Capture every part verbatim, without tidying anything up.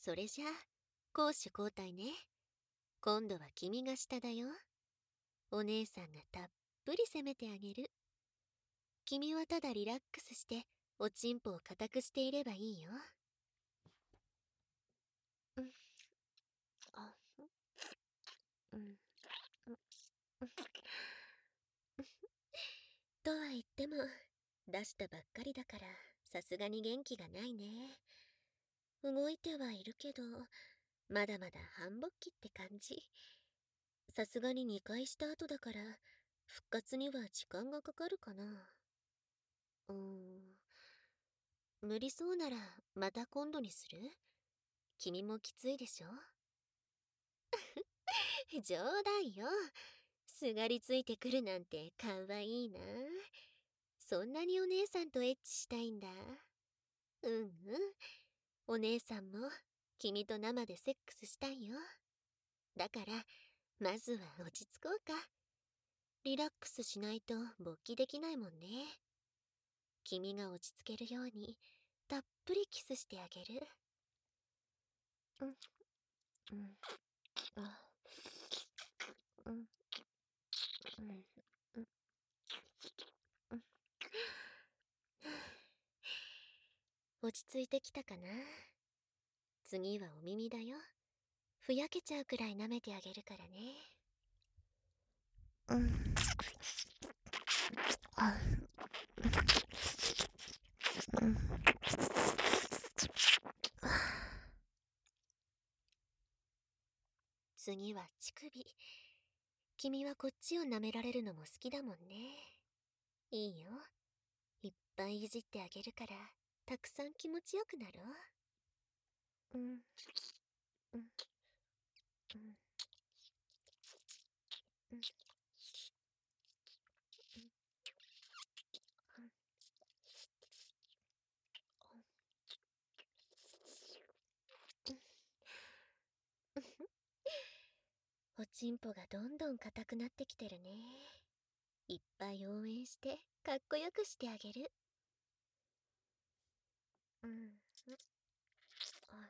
それじゃあ、攻守交代ね。今度は君が下だよ。お姉さんがたっぷり攻めてあげる。君はただリラックスして、おちんぽを固くしていればいいよ。うん、あ、うん、うん、うん。とは言っても、出したばっかりだから、さすがに元気がないね。動いてはいるけど、まだまだ半勃起って感じ。さすがににかいした後だから、復活には時間がかかるかな。うーん。無理そうなら、また今度にする？君もきついでしょ？冗談よ。すがりついてくるなんてかわいいな。そんなにお姉さんとエッチしたいんだ。うんうん。お姉さんも君と生でセックスしたいよ。だから、まずは落ち着こうか。リラックスしないと勃起できないもんね。君が落ち着けるように、たっぷりキスしてあげる。うん、うん、あ、うん、うん、うん、うん。落ち着いてきたかな。次はお耳だよ。ふやけちゃうくらい舐めてあげるからね。うん。あ、うん。次は乳首。君はこっちを舐められるのも好きだもんね。いいよ。いっぱいいじってあげるから、たくさん気持ちよくなるわ。うん。うん。うん。うん。うん。おちんぽがどんどん硬くなってきてるね。いっぱい応援して、かっこよくしてあげる。うん。あ、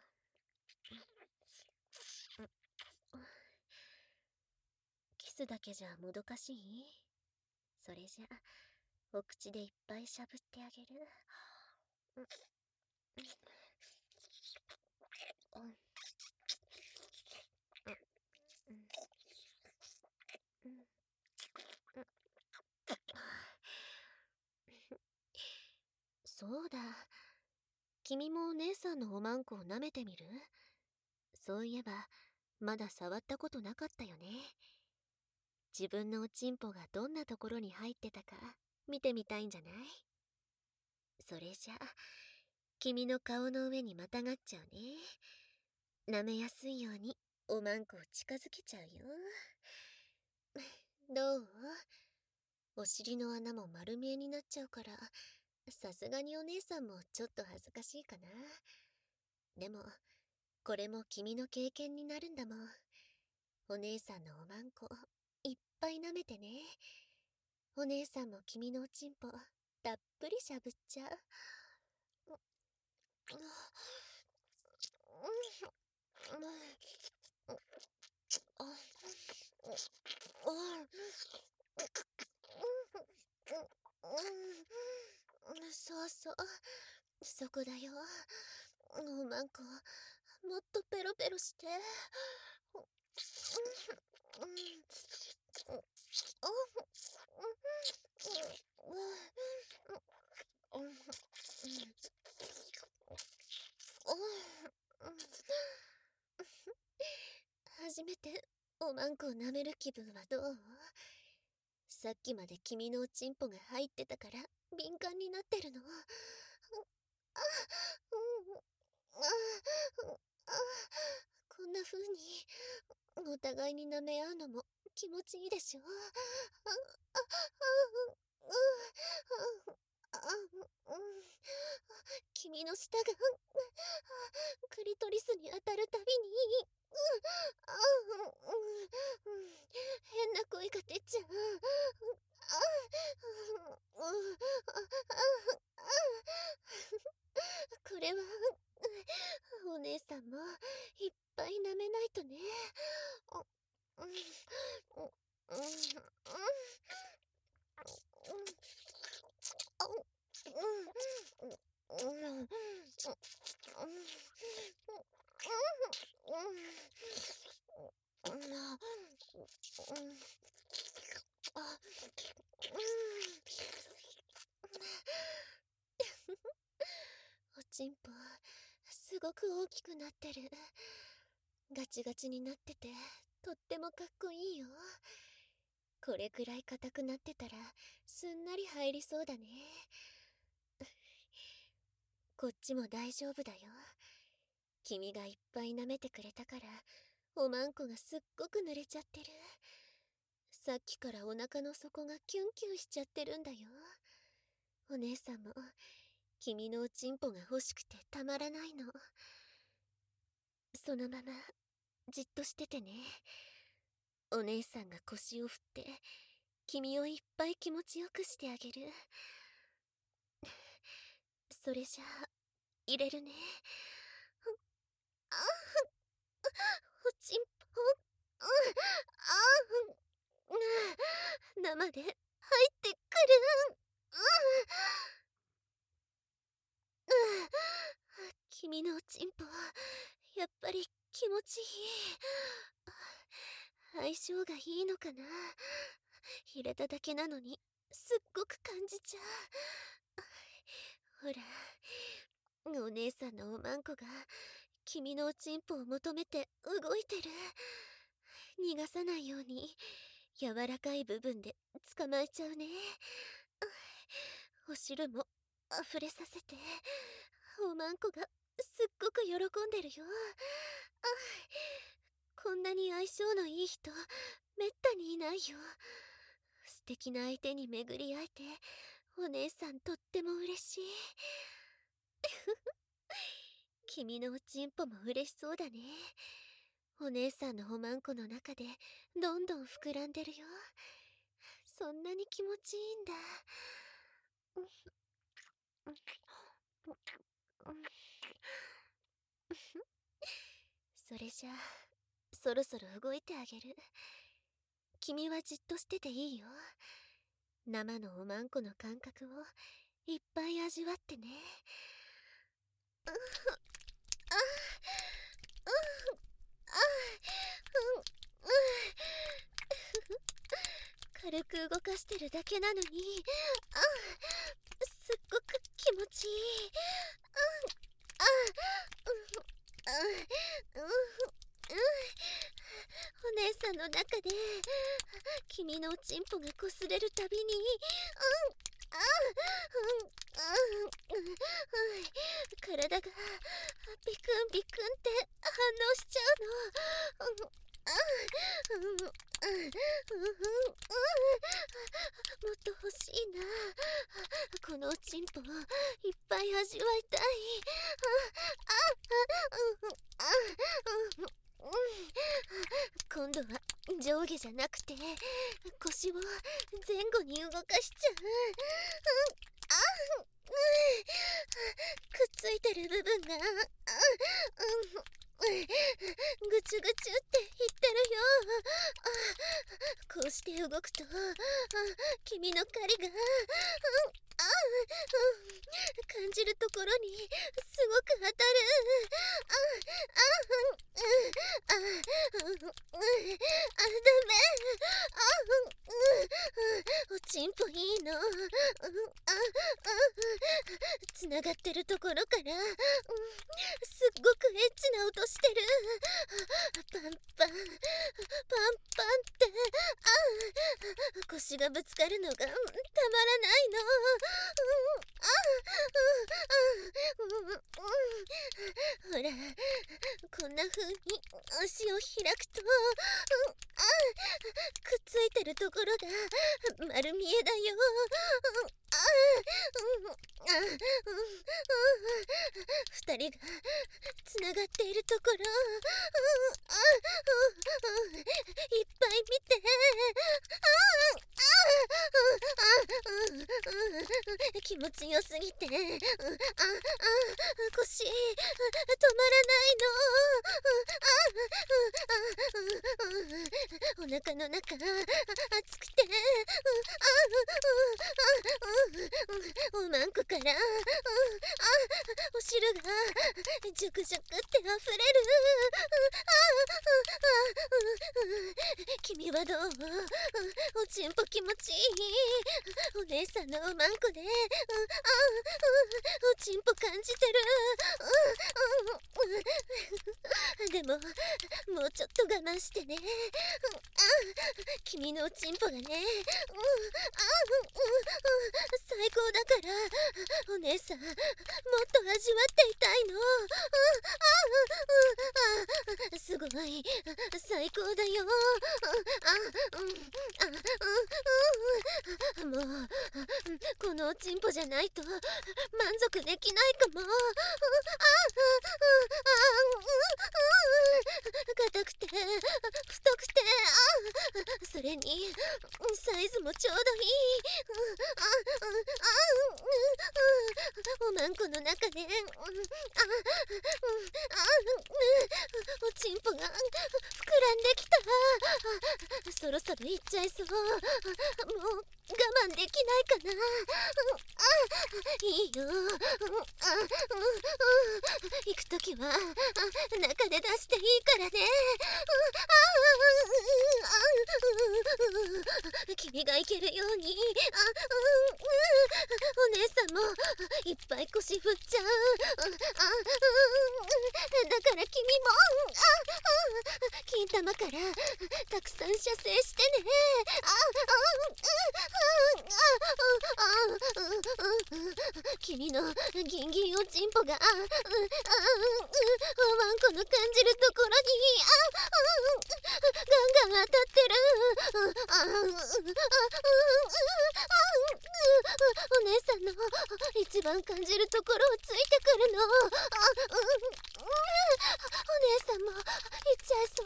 うん。キスだけじゃもどかしい？それじゃ、お口でいっぱいしゃぶってあげる。うん。うん。うん。うん。そうだ。君もお姉さんのおまんこを舐めてみる？そういえば、まだ触ったことなかったよね。自分のおちんぽがどんなところに入ってたか、見てみたいんじゃない？それじゃあ、君の顔の上にまたがっちゃうね。舐めやすいように、おまんこを近づけちゃうよ。どう？お尻の穴も丸見えになっちゃうから、さすがにお姉さんもちょっと恥ずかしいかな。でも、これも君の経験になるんだもん。お姉さんのおまんこ、いっぱい舐めてね。お姉さんも君のおちんぽ、たっぷりしゃぶっちゃう。そうそう、そこだよ。おまんこ、もっとペロペロして。初めておまんこを舐める気分はどう？さっきまで君のおちんぽが入ってたから敏感になってるの。あ、うん、あ、あ、こんな風にお互いに舐め合うのも気持ちいいでしょ？あ、あ、あ、あ、あ、うん、君の舌がクリトリスに当たるたびに、あ、うん、うん、変な声が出ちゃう。あ、うん、あ、あ、これはお姉さんももいっぱい舐めないとね。うん、うん、うん、うん、うん、おちんぽすごく大きくなってる。ガチガチになっててとってもかっこいいよ。これくらい硬くなってたらすんなり入りそうだね。こっちも大丈夫だよ。君がいっぱい舐めてくれたからおまんこがすっごく濡れちゃってる。さっきからお腹の底がキュンキュンしちゃってるんだよ。お姉さんも君のおちんぽが欲しくてたまらないの。そのままじっとしててね。お姉さんが腰を振って君をいっぱい気持ちよくしてあげる。それじゃあ入れるね。あおちんぽ、ああ生で入ってくる。君のおちんぽやっぱり気持ちいい。相性がいいのかな。入れただけなのにすっごく感じちゃう。ほら、お姉さんのおまんこが君のおちんぽを求めて動いてる。逃がさないように柔らかい部分で捕まえちゃうね。お汁も溢れさせておまんこがすっごく喜んでるよ。こんなに相性のいい人めったにいないよ。素敵な相手に巡り会えてお姉さんとっても嬉しい。君のおちんぽも嬉しそうだね。お姉さんのおまんこの中でどんどん膨らんでるよ。そんなに気持ちいいんだ。それじゃあそろそろ動いてあげる。君はじっとしてていいよ。生のおまんこの感覚をいっぱい味わってね。ああ軽く動かしてるだけなのに、あすっごく気持ちいい。ああお姉さんの中で君のおちんぽがこすれるたびに、あ体がビクンビクンって反応しちゃうの。もっと欲しいな。このおちんぽをいっぱい味わいたい。今度は上下じゃなくて腰を前後に動かしちゃう。くっついてる部分がぐちゅぐちゅって言ってるよ。こうして動くと君の狩りが感じるところにすごく当たる。あ、ダメ。おちんぽいいの。つながってるところからすっごくエッチな音してる。パンパンパンパンって腰がぶつかるのがたまらないの。ほらこんな風に足を開くとくっついてるところが丸見えだよ。 あ、うん、二人がつながっているところ、あ、うん、いっぱい見て、気持ちよすぎて、あ、腰止まらないの。お腹の中熱くて、おまんこからお汁がジュクジュクってあふれる。君はどう？おちんぽ気持ちいい？お姉さんのおまんこでおちんぽ感じてる。でももうちょっと我慢してね。君のおちんぽがね、最高だから、お姉さんもっと味わっていたいの。すごい最高だよ。もうこのおちんぽじゃないと満足できないかも。硬くて太くて、それにサイズもちょうどいい。おまんこの中でおちんぽが膨らんできた。そろそろいっちゃいそう。もう我慢できないかな。いいよ。行くときは中で出していいからね。君が行けるようにお姉さんもいっぱい腰振っちゃう。だから君も金玉からたくさん射精してね。君のギンギンおちんぽがおまんこの感じるところにガンガン当たってる。お姉さんの一番感じるところをついてくるの。お姉さんも行っちゃいそう。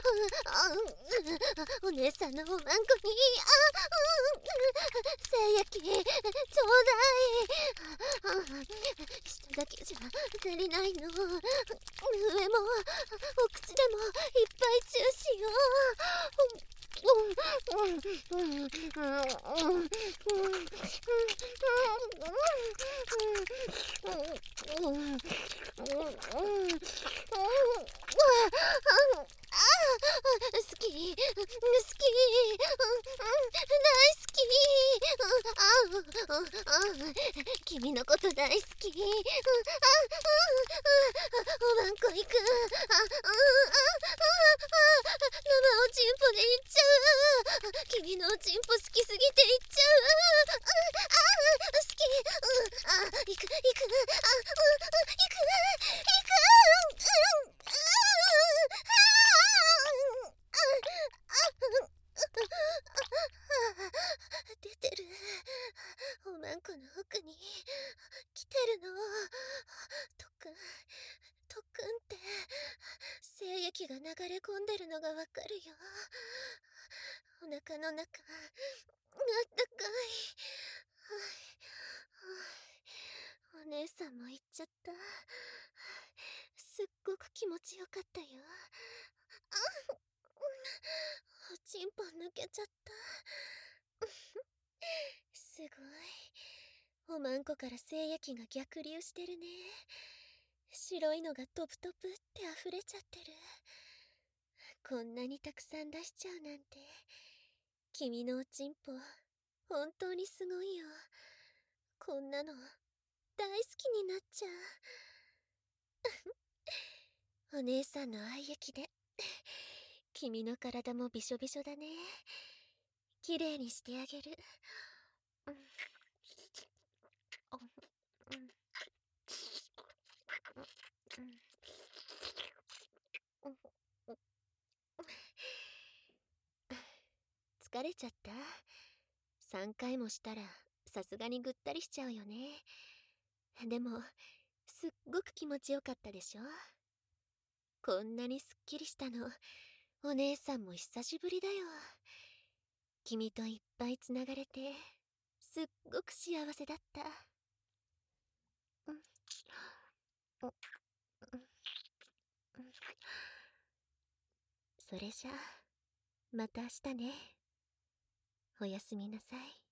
お姉さんのおまんこに精液ちょうだい。下だけじゃ足りないの。上もお口でもいっぱいチューしよ好き好き大好き。君のこと大好き。おまんこ行く。生おちんぽで行っちゃう。君のおちんぽ好きすぎて行っちゃう。好き。行く行く。行く行く。出てる。おまんこの奥に来てるの。とっくんとっくんって精液が流れ込んでるのがわかるよ。お腹の中あったかい。お姉さんも行っちゃった。すっごく気持ちよかったよ。おちんぽ抜けちゃった。すごい。おまんこから精液が逆流してるね。白いのがトプトプって溢れちゃってる。こんなにたくさん出しちゃうなんて。君のおちんぽ本当にすごいよ。こんなの大好きになっちゃう。お姉さんの愛液で君の体もびしょびしょだね。きれいにしてあげる。うんうん疲れちゃった？さんかいもしたらさすがにぐったりしちゃうよね。でも、すっごく気持ちよかったでしょ。こんなにすっきりしたの、お姉さんも久しぶりだよ。君といっぱいつながれて、すっごく幸せだった。うん、うん、うん。それじゃあ、また明日ね。おやすみなさい。